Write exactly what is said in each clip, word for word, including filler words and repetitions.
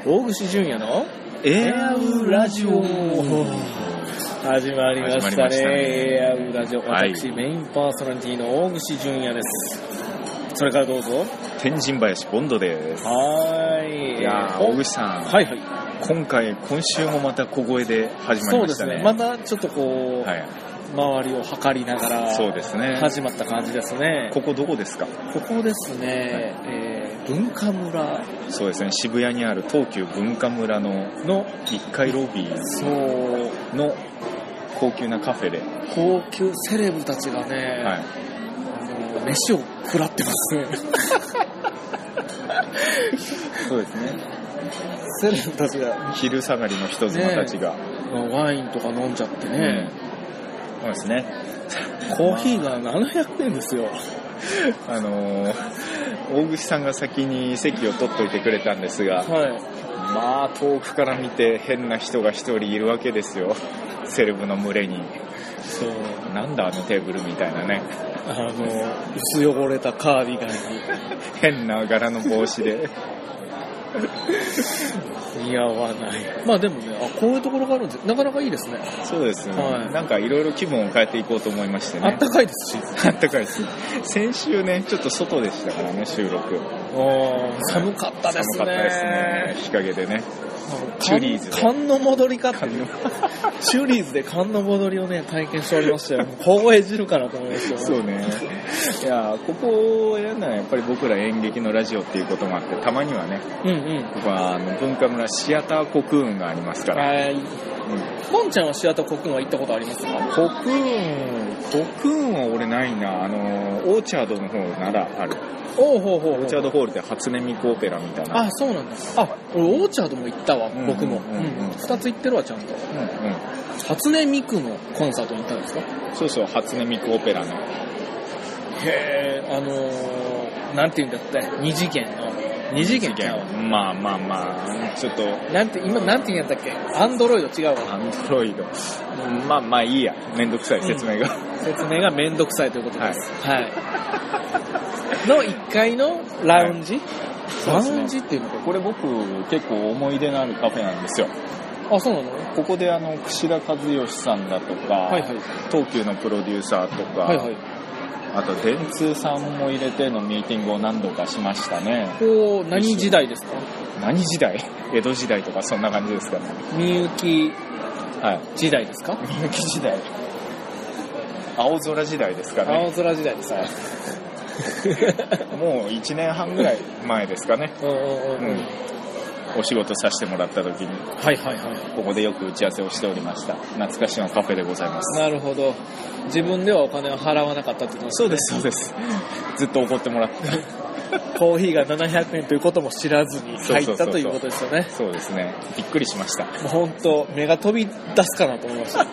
大串純也のエアウラジオ始まりましたね。エアウラジオ、私、 はい、 メインパーソナリティの大串純也です。それからどうぞ。 天神林ボンドです。 はーい。 いやー、大串さん。 はいはい。 今回、今週もまた小声で始まりましたね。 そうですね。またちょっとこう、はい、周りを測りながら、そうですね。始まった感じですね。 ここどこですか？ここですね、はい、えー、文化村。 そうですね。渋谷にある東急文化村ののいっかいロビーそうの高級なカフェで。 高級セレブたちがね、はい、あの飯を食らってますね。 そうですね。 セレブたちが昼下がりの人妻たちが、 ね、ワインとか飲んじゃってね、 うん、そうですね。 コーヒーがななひゃくえんですよ。 あのー、大串さんが先に席を取っといてくれたんですが、はい、まあ遠くから見て変な人が一人いるわけですよ。セレブの群れに。そうなんだあのテーブルみたいなね。 あの薄汚れたカーディガンに変な柄の帽子で似合わない。まあでもね、あ、こういうところがあるんでなかなかいいですね。 そうですね、はい、なんかいろいろ気分を変えていこうと思いましてね。 あったかいですしあったかいです先週ねちょっと外でしたからね、収録。 あ、寒かったですね。 寒かったですね、日陰でね。チュリーズで寒の戻りかっていうチュリーズで寒の戻りをね体験しておりましたよ。凍え汁かなと思いました、ね、 そうね。いやここをやるのはやっぱり僕ら演劇のラジオっていうこともあって、たまにはね、うんうん、ここはあの文化村シアターコクーンがありますから。はい、うん、 ポンちゃんはシアターコクーンは行ったことありますか？ コクーンコクーンは俺ないな。あのオーチャードの方ならある。 おうほうほうほう。 オーチャードホールで初音ミクオペラみたいな。 あ、そうなんだ。あ、俺オーチャードも行ったわ、うんうんうんうん、僕も、うんうん、ふたつ行ってるわちゃんと、うんうん、初音ミクのコンサートに行ったんですか？ そうそう、初音ミクオペラの。 へー、あのー、なんていうんだって二次元の二次元まあまあまあちょっとなんて今なんて言うんやったっけ？アンドロイド違うわ。 アンドロイド、うん、まあまあいいや、めんどくさい説明が、 うん、説明がめんどくさいということです。はい、はい、のいっかいのラウンジ、はい、ラウンジっていうのか、 これ僕結構思い出のあるカフェなんですよ。 あ、そうなの？ ここであの櫛田和義さんだとか、はいはい、東急のプロデューサーとか、はいはい、あと電通さんも入れてのミーティングを何度かしましたね。 こう何時代ですか？ 何時代？江戸時代とかそんな感じですかね。 みゆき時代ですか？ みゆき時代、青空時代ですかね。 青空時代ですか。 もういちねんはんぐらい前ですかね。うんうんうんうん、お仕事させてもらった時に、はいはいはい、ここでよく打ち合わせをしておりました。懐かしのカフェでございます。 なるほど。自分ではお金を払わなかったってことですね。 そうですそうです。ずっと怒ってもらってコーヒーがななひゃくえんということも知らずに入ったということですよね。 そうですね。びっくりしました。 もう本当目が飛び出すかなと思いました。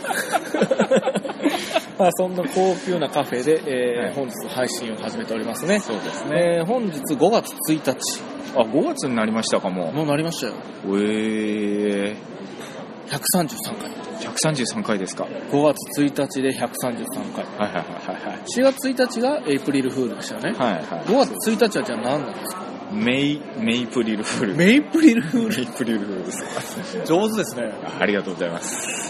まあそんな高級なカフェで、えーはい、本日配信を始めておりますね。 そうですね。 えー、本日ごがつついたち。 あ、ごがつになりましたか？もうもうなりましたよ。 えー、 ひゃくさんじゅうさんかい。 ひゃくさんじゅうさんかいですか？ ごがつついたちでひゃくさんじゅうさんかい。 はいはいはいはい。 しがつついたちがエイプリルフールでしたね。はいはい。ごがつついたちはじゃあ何なんですか？ メイメイプリルフール。 メイプリルフール。 メイプリルフールですか？ 上手ですね。 ありがとうございます。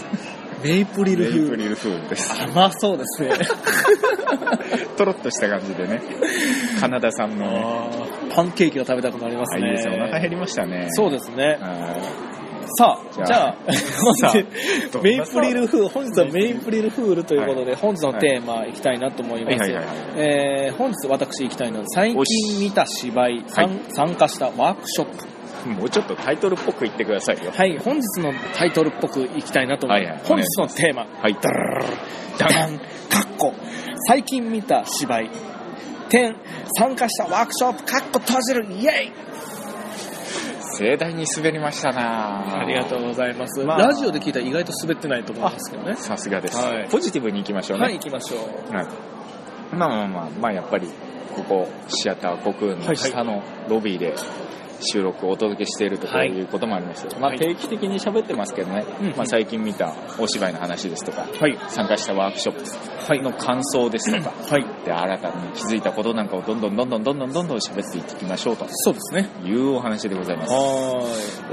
メイプリルフール。 メイプリルフールです。 甘そうですね。 とろっとした感じでね。カナダ産のね。 パンケーキが食べたくなりますね。 いいですね。お腹減りましたね。 そうですね。さあ、じゃあ、メイプリルフール、本日はメイプリルフールということで、はい、本日のテーマいきたいなと思います。えー、本日私いきたいのは、最近見た芝居、はい、参加したワークショップ。 もうちょっとタイトルっぽく言ってくださいよ。 はい、本日のタイトルっぽくいきたいなと思います。はいはい、本日のテーマ、はい、ダラダン、カッコ、最近見た芝居、点、参加したワークショップ、カッコ閉じる、イエイ。 盛大に滑りましたな。 ありがとうございます、まあ、ラジオで聞いたら意外と滑ってないと思うんですけどね。 さすがです、はい、ポジティブに行きましょうね。 はい、行きましょう、はい、 まあまあまあまあやっぱりここシアターコクーンの下のロビーで収録をお届けしているということもあります、はい、まあ、定期的に喋ってますけどね、はい、まあ、最近見たお芝居の話ですとか、はい、参加したワークショップの感想ですとか、はい、で新たに気づいたことなんかをどんどんどんどんどんどんどんどん喋っていっていきましょうと、 そうですね、 いうお話でございます。はい、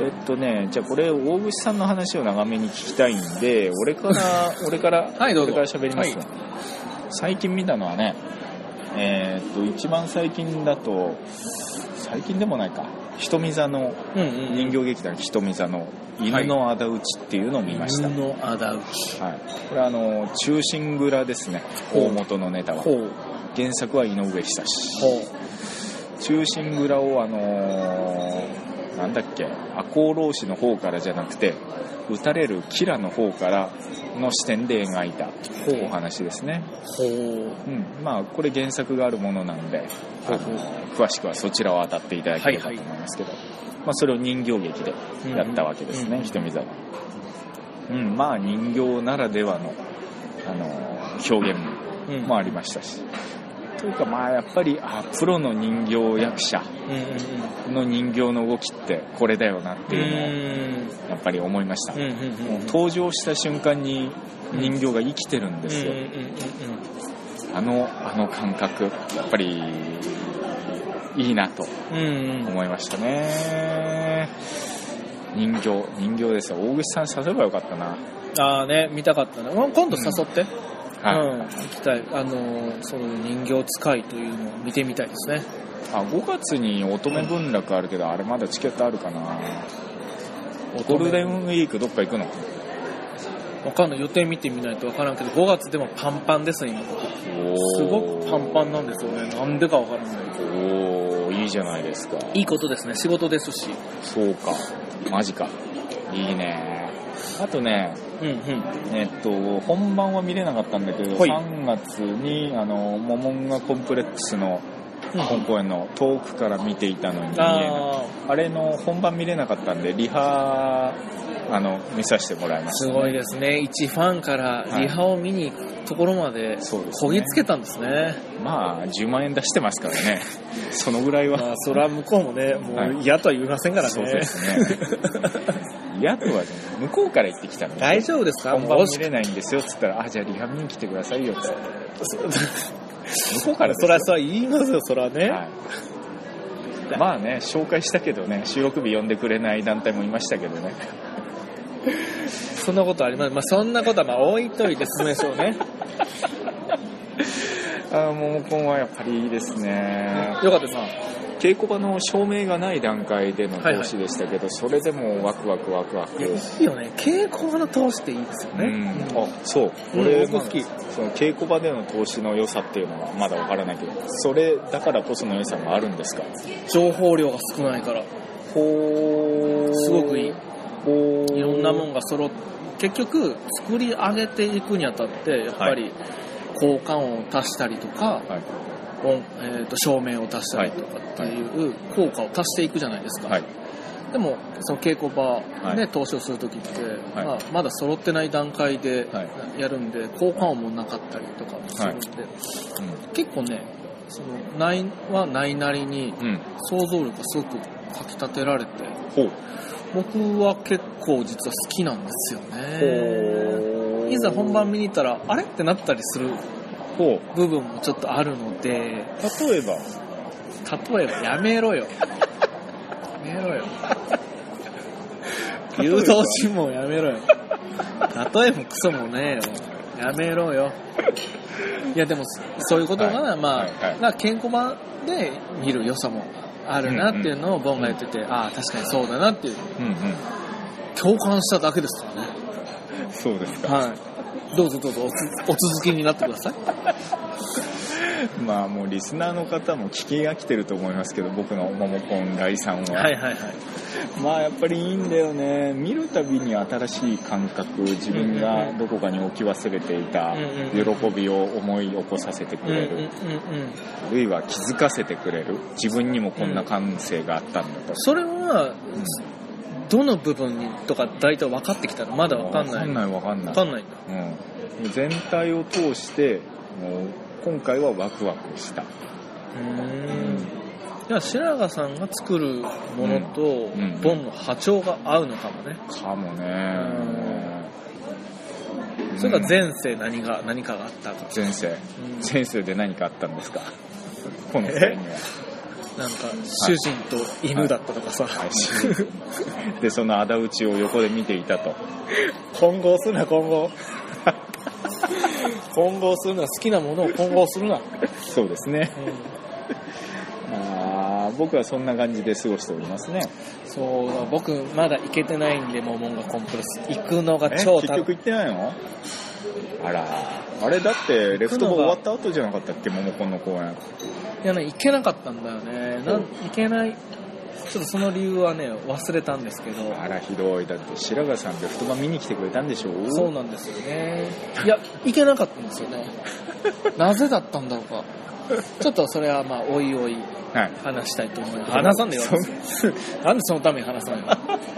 えっとね、じゃあこれ大串さんの話を長めに聞きたいんで、俺から俺からはい、どうぞ。 俺から喋ります、はい、最近見たのはね、えー、っと一番最近だと最近でもないか、瞳座の人形劇団瞳座の犬の仇討ちっていうのを見ました。 犬の仇討ち、 はい、これはあの忠臣蔵ですね、大元のネタは。原作は井上久志。忠臣蔵をあのー、なんだっけ、赤穂浪士の方からじゃなくて撃たれる吉良の方からの視点で描いたお話ですね。ほう、うん、まあこれ原作があるものなんで、あの詳しくはそちらを当たっていただければと思いますけど、はいはい、まあ、それを人形劇でやったわけですね、うん、瞳座は。うん、まあ人形ならではの、あの表現もありましたし、うん、というかまあやっぱりあプロの人形役者の人形の動きってこれだよなっていうのをやっぱり思いました。もう登場した瞬間に人形が生きてるんですよ。あのあの感覚やっぱりいいなと思いましたね。人形人形ですよ。大口さん誘えばよかったな。 ああね、見たかったな。今度誘って、うん、はい、うん、行きたい。あのそういう人形使いというのを見てみたいですね。 あ、ごがつに乙女文楽あるけど、うん、あれまだチケットあるかな。ゴールデンウィークどっか行くの？ わかんない、予定見てみないとわからんけど、ごがつでもパンパンですね今。すごくパンパンなんですよね。なんでかわからない。 おー、いいじゃないですか。 いいことですね、仕事ですし。 そうか、マジか、いいね。あとね、うんうん、えっと本番は見れなかったんだけど、はい、さんがつにあのモモンガコンプレックスの本公演の遠くから見ていたのに見えない、あ, あれの本番見れなかったんでリハあの見させてもらいました、ね、 すごいですね。一ファンからリハを見に行くところまでこぎつけたんですね。はい、 まあじゅうまんえん出してますからね。そのぐらいは、 まあ、それは向こうもね、もう嫌とは言いませんからね。 そうですね。嫌とは、ね、向こうから言ってきたので、 大丈夫ですか？ 本番見れないんですよっつったら、あ、じゃあリハ見に来てくださいよっつって向こうからそれはそう言いますよ、それはね。はい、 まあね、紹介したけどね、収録日呼んでくれない団体もいましたけどね。 そんなことあります。まあそんなことはまあ置いといて進めそうね。 あ、モモコンはやっぱりいいですね。 よかったです。 稽古場の照明がない段階での投資でしたけど、はいはい、それでもワクワクワクワク。 いいよね。稽古場の投資っていいですよね。 うん、あ、そう。俺、うん、僕好き。その稽古場での投資の良さっていうのはまだわからないけど、それだからこその良さがあるんですか？ 情報量が少ないから。ほー。すごくいい。ほー。いろんなもんが揃って、結局作り上げていくにあたってやっぱり、はい、効果音を足したりとか、はい、音えー、と照明を足したりとかっていう効果を足していくじゃないですか。はい、でもその稽古場で投資をするときって、はい、まあ、まだ揃ってない段階でやるんで、効果音もなかったりとかもするんで、はい、うん、結構ね、そのないはないなりに想像力がすごくかき立てられて、うん、僕は結構実は好きなんですよね。いざ本番見に行ったらあれってなったりする部分もちょっとあるので。 例えば例えばやめろよやめろよ誘導尋問やめろよ。例えもクソもねえよ、やめろよ。いやでもそういうことが、はい、まあ、はいはい、な稽古場で見る良さもあるなっていうのをボンが言ってて、うんうん、ああ確かにそうだなっていう、うんうん、共感しただけですからね。 そうですか。 はい。どうぞどうぞ お, お続きになってください。 まあもうリスナーの方も聞き飽きてると思いますけど、僕のモモコンライさんは、 はいはいはい、 まあやっぱりいいんだよね。見るたびに新しい感覚、自分がどこかに置き忘れていた喜びを思い起こさせてくれる、あるいは気づかせてくれる、自分にもこんな感性があったんだと。 それは、うん、どの部分にとか大体分かってきたらまだ分かんない。 分かんない分かんない。 分かんないんだ。 うん、全体を通してもう今回はワクワクした。うーん、 いや白髪さんが作るものと、うん、ボンの波長が合うのかもね。 かもね。 それから前世何が何かがあったか。 前世、うん、前世で何かあったんですか。この世には。 なんか主人と犬だったとかさ、はいはい、でその仇討ちを横で見ていたと。 混合するな混合混合するな、好きなものを混合するな。 そうですね、うん、あ僕はそんな感じで過ごしておりますね。 そうだ、僕まだ行けてないんで、モモンガコンプレス行くのが超楽しい。 結局行ってないの？あら、あれだってレフトボー終わった後じゃなかったっけ、モモコンの公演。 いやね、行けなかったんだよね。なん行けない、ちょっとその理由はね忘れたんですけど。 あらひどい。だって白髪さんレフトバン見に来てくれたんでしょう。 そうなんですよね。いや行けなかったんですよね。なぜだったんだろうか。ちょっとそれはまあおいおい話したいと思います。はい、話さんでよ。なんでそのために話さないの。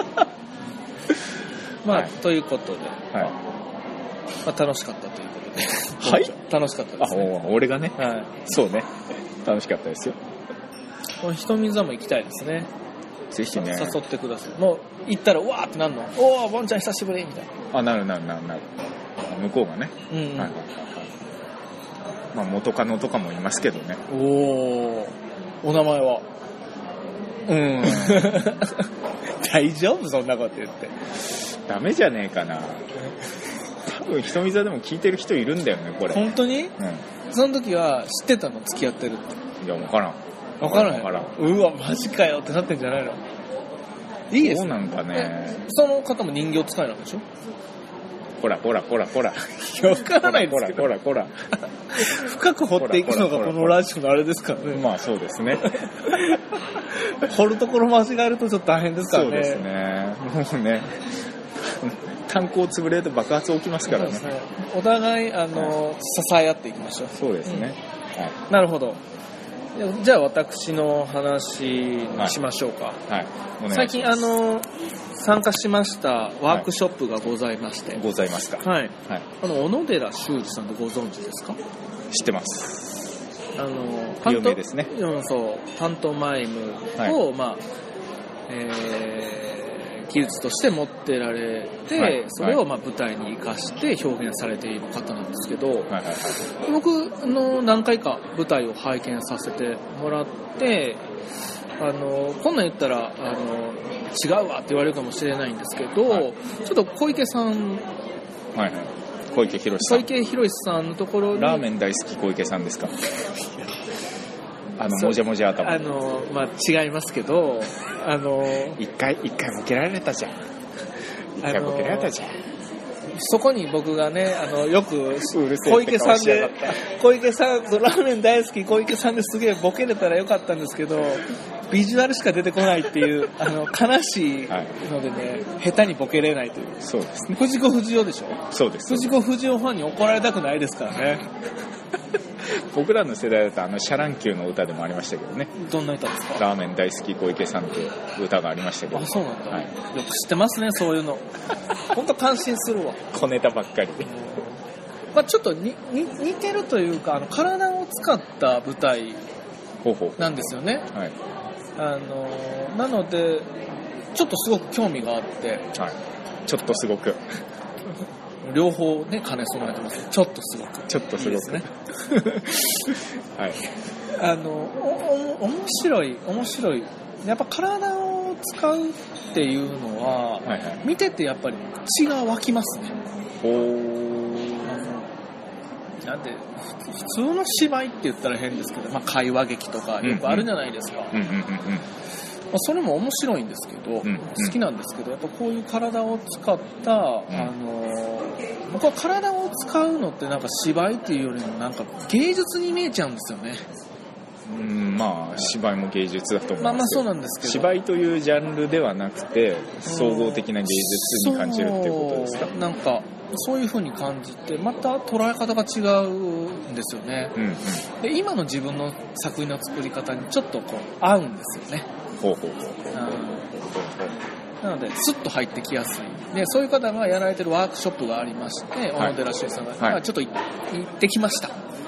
まあ、はい、ということで、はい、まあ、楽しかったということで。 はい。 楽しかったですね。 あ、俺がね。 はい。 そうね。楽しかったですよ。 この瞳座も行きたいですね。 ぜひね。 誘ってください。もう行ったらうわーってなるの。おー、ボンちゃん久しぶりみたいな。 あ、なるなるなるなる。向こうがね。うん、うん。はいはいはい。まあ元カノとかもいますけどね。 おー。お名前は？ うん。 大丈夫そんなこと言って。 ダメじゃねえかな。多分瞳座でも聞いてる人いるんだよねこれ。 本当に？うん。その時は知ってたの？付き合ってるって。 いや分からん。 分からん。分からん。うわマジかよってなってんじゃないの？いいですね。 そうなんかね。 その方も人形使いなんでしょ？ ほらほらほらほら。 分からないですけど。 ほらほらほら。 深く掘っていくのがこのラジオのあれですからね。 まあそうですね。 掘るところ間違えるとちょっと大変ですからね。 そうですね。もうね。炭鉱潰れると爆発起きますから ね, ねお互いあの、はい、支え合っていきましょう。 そうですね、うん、はい、 なるほど。じゃあ私の話にしましょうか。はい、はい、最近あの参加しましたワークショップがございまして、 はい、ございますか。 はい、はい、あの小野寺修二さんってご存知ですか？ 知ってます。 あの有名ですね。 そうパントマイムを、はい、まあえー技術として持ってられて、はい、それをまあ舞台に生かして表現されている方なんですけど、はいはいはい、僕の何回か舞台を拝見させてもらって、あのこんなん言ったらあの違うわって言われるかもしれないんですけど、はい、ちょっと小池さん、 はいはい、小池博さん小池博さんのところにラーメン大好き小池さんですか？あのもじゃもじゃ頭。 あのまあ違いますけど、あの一回一回ボケられたじゃん。一回ボケられたじゃん。 そこに僕がね、あのよく小池さんで小池さんとラーメン大好き小池さんですげえボケれたらよかったんですけど、ビジュアルしか出てこないっていうあの悲しいのでね、はい、下手にボケれないという。 そうですね。 藤子不二雄でしょ？ そうです。 藤子不二雄ファンに怒られたくないですからね。 僕らの世代だとあのシャランキューの歌でもありましたけどね。 どんな歌ですか？ ラーメン大好き小池さんっていう歌がありましたけど。 あ、そうなんだ、はい、よく知ってますねそういうの。本当感心するわ。 小ネタばっかりで、 まあ、ちょっとにに似てるというか、あの体を使った舞台なんですよね。ほうほうほう、はい、あのなのでちょっとすごく興味があって、はい、 ちょっとすごく両方ね兼ね備えてます。ちょっとすごくちょっとすごくね。はい。 あのおお面白い面白いやっぱ体を使うっていうのは、はいはい、見ててやっぱり血が湧きますね。おなんで普通の芝居って言ったら変ですけど、まあ、会話劇とかよくあるじゃないですか。うんうんうんうん、まあ、それも面白いんですけど、うんうん、好きなんですけど、やっぱこういう体を使った、うん、あの僕は体を使うのってなんか芝居っていうよりもなんか芸術に見えちゃうんですよね。 うん、まあ芝居も芸術だと思います。 まあまあそうなんですけど、 芝居というジャンルではなくて総合的な芸術に感じるっていうことですか？ なんかそういう風に感じて、また捉え方が違うんですよね。うんうん、で今の自分の作品の作り方にちょっとこう合うんですよね。ほうほうほう。なのでスッと入ってきやすい。でそういう方がやられてるワークショップがありまして、はい、小野寺修さんが、はい、ちょっと行ってきました。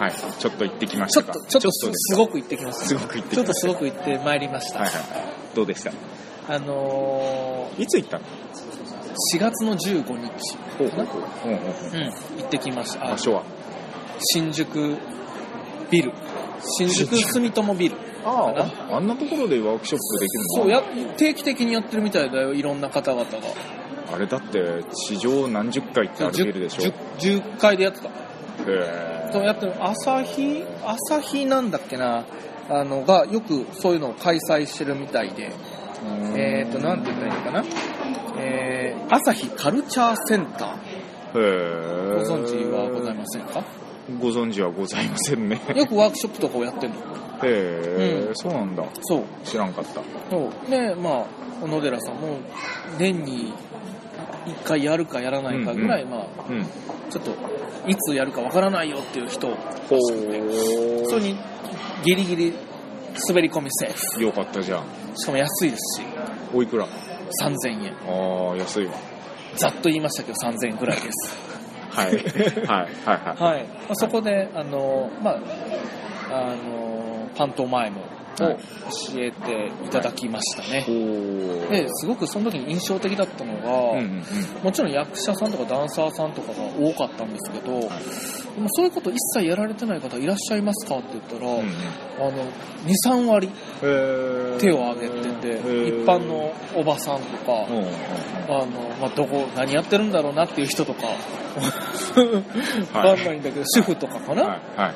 はい。ちょっと行ってきましたか。 ちょっと、ちょっとすごく行ってきました。 すごく行ってきました。 ちょっとすごく行ってまいりました。 はいはい。どうでした？ あのー、いつ行ったの？ しがつのじゅうごにちかな。 うんうんうん。 行ってきました。 場所は？ 新宿ビル。新宿住友ビル。 ああ、あんなところでワークショップできるの？ そうや、定期的にやってるみたいだよ、いろんな方々が。 あれだって地上何十回ってあるビルでしょ？ 10, じゅっかいでやってた。 へえ。 そうやってる。朝日朝日なんだっけな、あのがよくそういうのを開催してるみたいで、えっ、ー、となんて言ったらいいのかな、えー、朝日カルチャーセンター。 へえ。 ご存知はございませんか？ ご存知はございませんね。よくワークショップとかをやってるの。 へえ、うん、そうなんだ。 そう。 知らんかった。 そう。で、まあ、小野寺さんも年にいっかいやるかやらないかぐらい、うんうん、まあ、うん、ちょっといつやるかわからないよっていう人を欲しくて、それにギリギリ滑り込みセーフ。 よかったじゃん。 しかも安いですし。 おいくら？ さんぜんえん。 ああ、安いわ。 ざっと言いましたけどさんぜんえんぐらいです。 はい。はい。はいはい。 はい。まあ、そこで、あの、まあ、あの、パントマイムを教えていただきましたね。はい、ですごくその時に印象的だったのが、うんうんうん、もちろん役者さんとかダンサーさんとかが多かったんですけど、はい、でもそういうこと一切やられてない方いらっしゃいますかって言ったら、うんうん、あの にさんわり手を挙げてて、一般のおばさんとか、うんうんうん、あのまあ、どこ何やってるんだろうなっていう人とかわかんないんだけど、主婦とかかな、はいはい、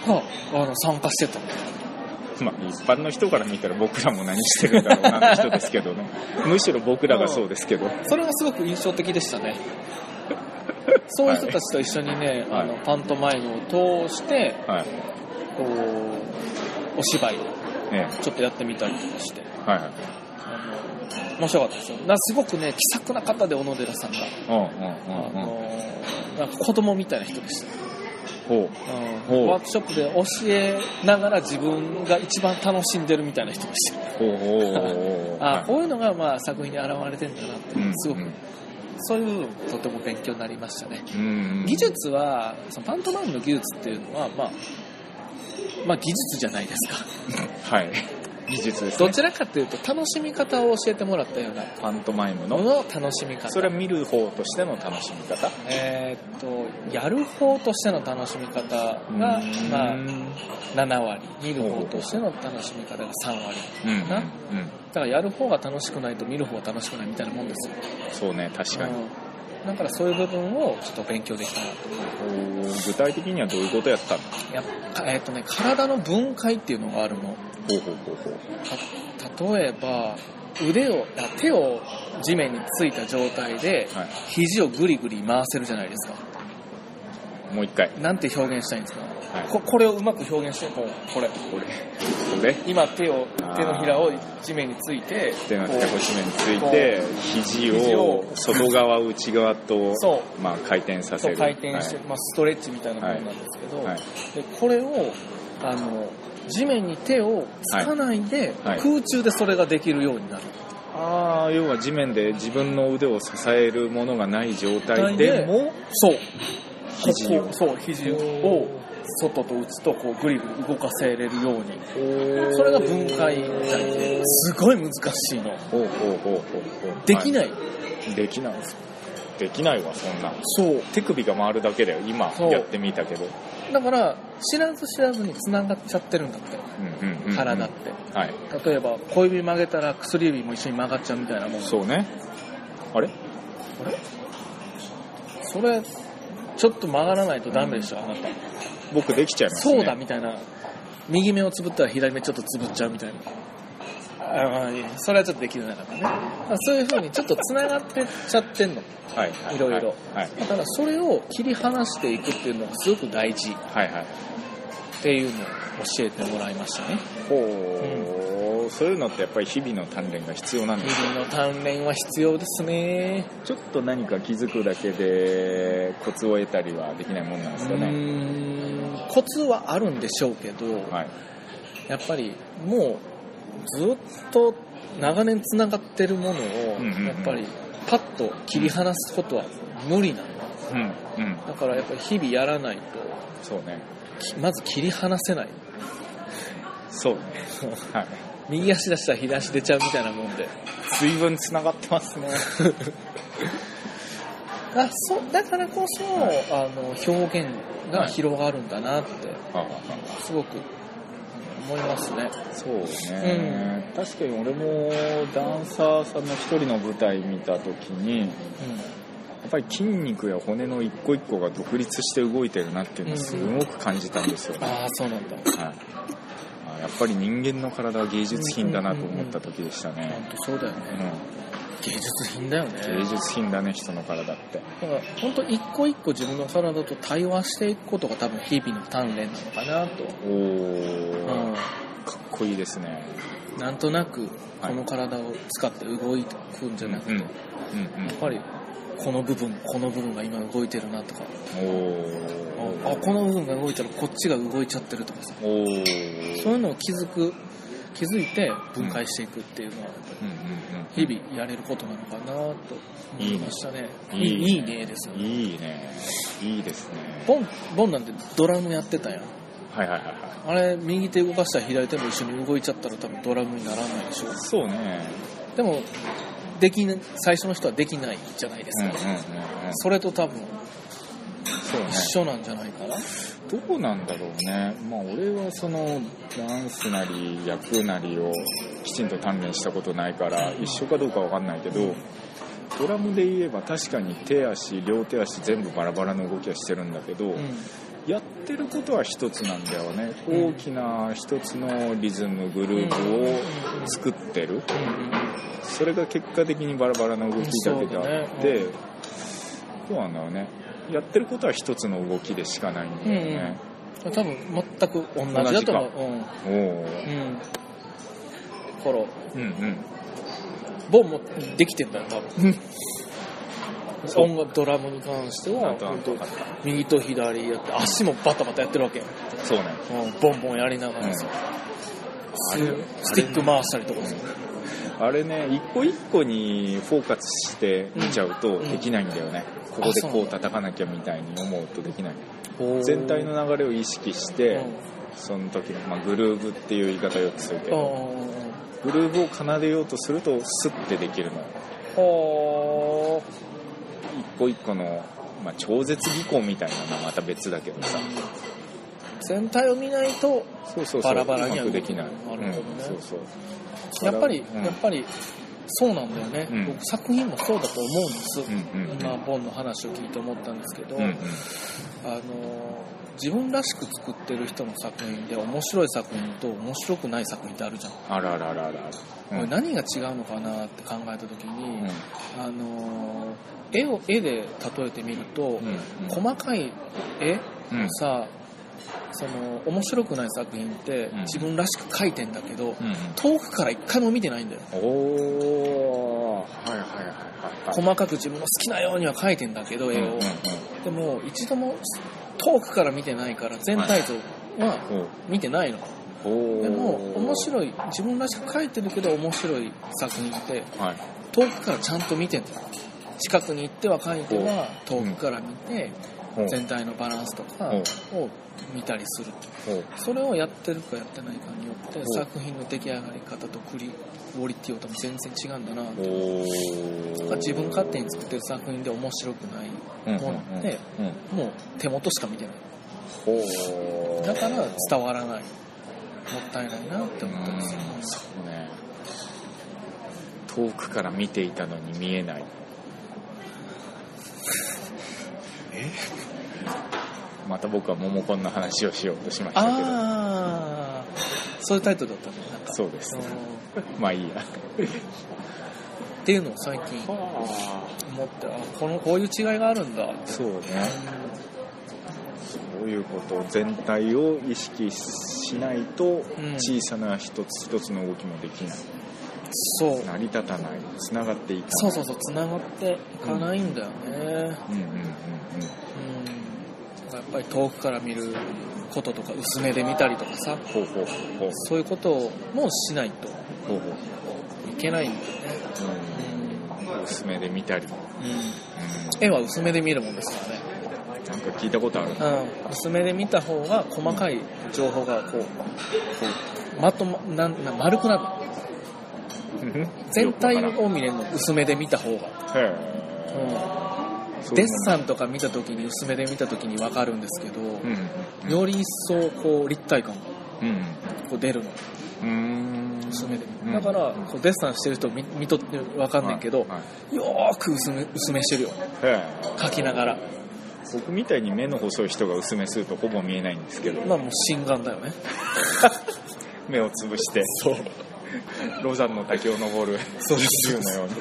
があの参加してた。 まあ、一般の人から見たら僕らも何してるんだろうなって人ですけどね。むしろ僕らがそうですけど、 それがすごく印象的でしたね。そういう人たちと一緒にね、はい、あのパントマイムを通して、はい、こうお芝居をちょっとやってみたりとかして、はいはい、あの面白かったですよ。だすごくね気さくな方で小野寺さんが、うんうんうんうん、あのなんか子供みたいな人でした。ほう、うん、ワークショップで教えながら自分が一番楽しんでるみたいな人でした。ほうほうあ、はい、こういうのがまあ作品に現れてるんだなって、うん、すごく、うん、そういう部分とても勉強になりましたね。うん、技術はそのパントマイムの技術っていうのは、まあ、まあ技術じゃないですか。はい。技術ですね。どちらかというと楽しみ方を教えてもらったようなパントマイムの楽しみ方。 それは見る方としての楽しみ方。 えー、っとやる方としての楽しみ方がまあななわり、見る方としての楽しみ方がさんわりかな。うんうん、だからやる方が楽しくないと見る方が楽しくないみたいなもんですよ。 そうね、確かに。うんだからそういう部分をちょっと勉強できたなと。 具体的にはどういうことやったの？ やえーっとね、体の分解っていうのがあるの。ほうほうほうほう。た例えば腕を手を地面についた状態で、はい、肘をグリグリ回せるじゃないですか。 もう一回。 なんて表現したいんですか？はい、こ, これをうまく表現してこうこれこれこれ今手を手のひらを地面について手のひらを地面について肘を外側内側とまあ回転させる回転して、はいまあ、ストレッチみたいなものなんですけど、はいはい、でこれをあの地面に手をつかないで、はいはい、空中でそれができるようになる。 ああ、要は地面で自分の腕を支えるものがない状態でもそう肘をそう肘を外と内とこうグリグリ動かせれるように、それが分解体ですごい難しいの。ほうほうほうほうできない、はい、 できないできないわそんな。そう手首が回るだけだよ今やってみたけど。 だから知らず知らずに繋がっちゃってるんだって、うんうんうんうん、体って、はい、例えば小指曲げたら薬指も一緒に曲がっちゃうみたいなもん。 そうね。あれあれそれちょっと曲がらないとダメでしょ、うん、あなた。 僕できちゃいますね。 そうだみたいな。右目をつぶったら左目ちょっとつぶっちゃうみたいな。ああ、それはちょっとできなかったね。そういう風にちょっとつながってっちゃってんの。はい、はい、いろいろ。はい、だからそれを切り離していくっていうのがすごく大事。はいはい。っていうのを教えてもらいましたね。ほう、 うん、そういうのってやっぱり日々の鍛錬が必要なんですか？ 日々の鍛錬は必要ですね。 ちょっと何か気づくだけでコツを得たりはできないもんなんですかね？うーん、コツはあるんでしょうけど、はい、やっぱりもうずっと長年つながってるものを、うんうんうん、やっぱりパッと切り離すことは無理なの。 うんうん、 だからやっぱり日々やらないとそうねまず切り離せないそうね、はい、 右足出したら左足出ちゃうみたいなもんで随分つながってますねあそだからこそ、はい、あの表現が広がるんだなって、はい、すごく思いますね。 そうね、うん、確かに俺もダンサーさんの一人の舞台見た時に、うん、やっぱり筋肉や骨の一個一個が独立して動いてるなっていうのをすごく感じたんですよね、 うんうん、ああそうなんだ、 はい、やっぱり人間の体は芸術品だなと思った時でしたね。 本当そうだよね、うん、芸術品だよね。 芸術品だね人の体って。 だから本当一個一個自分の体と対話していくことが多分日々の鍛錬なのかなと。 おー、うん、かっこいいですね。 なんとなくこの体を使って動いていくんじゃなくて、はいうんうん、やっぱりこの部分この部分が今動いてるなとか、おあこの部分が動いたらこっちが動いちゃってるとかさ、おそういうのを気づく気づいて分解していくっていうのは日々やれることなのかなと思いましたね。いいね、いい、いいねですよね。 いいねいいですね。 ボンボンなんてドラムやってたやん。 はいはいはい、 あれ右手動かしたら左手も一緒に動いちゃったら多分ドラムにならないでしょ。 そうね。でもでき最初の人はできないじゃないですか、うんうんうんうん、それと多分そう、ね、一緒なんじゃないかな。 どうなんだろうね。まあ俺はそのダンスなり役なりをきちんと鍛錬したことないから一緒かどうかわかんないけど、ドラムで言えば確かに手足両手足全部バラバラの動きはしてるんだけど、うん、やってることは一つなんだよね。大きな一つのリズムグループを作ってる、それが結果的にバラバラの動きだけであって、そうなんだよね。やってることは一つの動きでしかないんだよね、 うん、多分全く同じだと思う。うん、おー、うん、コロ、うんうん、ボンもできてんだよ多分音楽ドラムに関しては右と左やって足もバタバタやってるわけよ。 そうね、 うん、ボンボンやりながらさ、うん、スティック回したりとかさ、 あれね一個一個にフォーカスして見ちゃうとできないんだよね、うん、ここでこう叩かなきゃみたいに思うとできない。全体の流れを意識してその時の、まあ、グルーブっていう言い方をよくするけど、グルーブを奏でようとするとスッてできるの。ほー、一個一個の、まあ、超絶技巧みたいなのはまた別だけどさ、 全体を見ないとバラバラにはうまくできない。 なるほどね、うん、 そうそうやっぱり、うん、やっぱりそうなんだよね、うん、僕作品もそうだと思うんです、うんうんうん、今ボンの話を聞いて思ったんですけど、うんうん、あの自分らしく作ってる人の作品で面白い作品と面白くない作品ってあるじゃん。 あららららら、 うん、これ何が違うのかなって考えた時に、うん、あの絵を絵で例えてみると、うんうん、細かい絵、うん、さその面白くない作品って自分らしく描いてんだけど、うん、遠くから一回も見てないんだよ。おー、はいはいはいはい、細かく自分の好きなようには描いてんだけど絵を、うんうんうん、でも一度も遠くから見てないから全体像は見てないの、はい、でも面白い自分らしく描いてるけど面白い作品って、はい、遠くからちゃんと見てんだよ。近くに行っては描いては遠くから見て、うん、全体のバランスとかを見たりする。それをやってるかやってないかによって作品の出来上がり方とクリクオリティは多分全然違うんだなと。自分勝手に作ってる作品で面白くないものって、うんうんうん、もう手元しか見てない。だから伝わらない。もったいないなって思ったんですよ。 そうね。遠くから見ていたのに見えない。えまた僕はモモコンの話をしようとしましたけど。 ああ、そういうタイトルだったね。なんかそうです。まあいいや。 っていうのを最近思って、あ、このこういう違いがあるんだって。 そうね。そういうこと全体を意識しないと小さな一つ一つの動きもできない。 そう。 成り立たない。つながっていかない。 そうそうそう、つながっていかないんだよね。うん、うん、うん、うん。やっぱり遠くから見ることとか薄めで見たりとかさ、ほうほうほう、そういうこともしないといけないんだよね。うん、 薄めで見たり、うんうん、絵は薄めで見るもんですからね。 なんか聞いたことある、 うん、薄めで見た方が細かい情報がこう、こうまとまなんな丸くなる全体を見れるの薄めで見た方が、うん、デッサンとか見た時に薄めで見た時に分かるんですけど、うんうん、より一層こう立体感がこう出るの、うん、薄めで、だからこうデッサンしてる人 見, 見とって分かんないけど、はいはい、よーく薄め、薄めしてるよ、描きながら。 僕みたいに目の細い人が薄めするとほぼ見えないんですけど、 まあもう心眼だよね目をつぶしてそうロザンの滝を登るそうですのように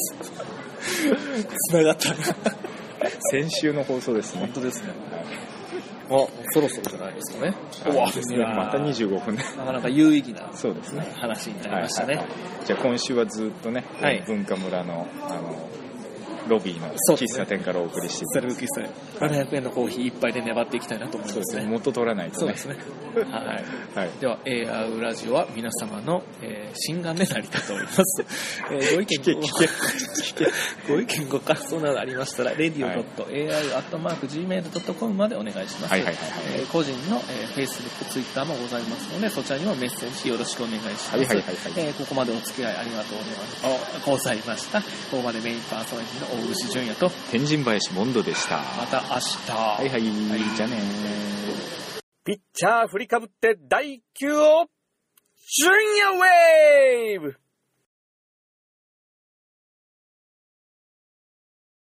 つながった先週の放送ですね。 本当ですね。あ、そろそろじゃないですかね。 うわですね、またにじゅうごふんね。 なかなか有意義なそうですね話になりましたね。 はいはいはい、じゃあ今週はずっとね、はい、文化村のあのロビーの喫茶店からお送りしています。 喫茶店ななひゃくえんのコーヒー一杯で粘っていきたいなと思いますね。そうですね、 元取らないとね。 そうですねはい、はい、では エーアール ラジオは皆様の、えー、心眼で成り立っております、えー、ご意見聞け聞け聞けご意見ご感想などありましたら レディオ ドット エーアール アットマーク ジーメール ドットコム までお願いします。はいはいはいはい、えー、個人の、えー、Facebook、Twitter もございますのでそちらにもメッセージよろしくお願いします。はいはいはいはい、えー、ここまでお付き合いありがとうございました。ここまでメインパーソナリティの大串純也と天神林モンドでした。 また明日。 はいはい、はい、じゃあね。 ピッチャー振りかぶって第きゅうを純也ウェイ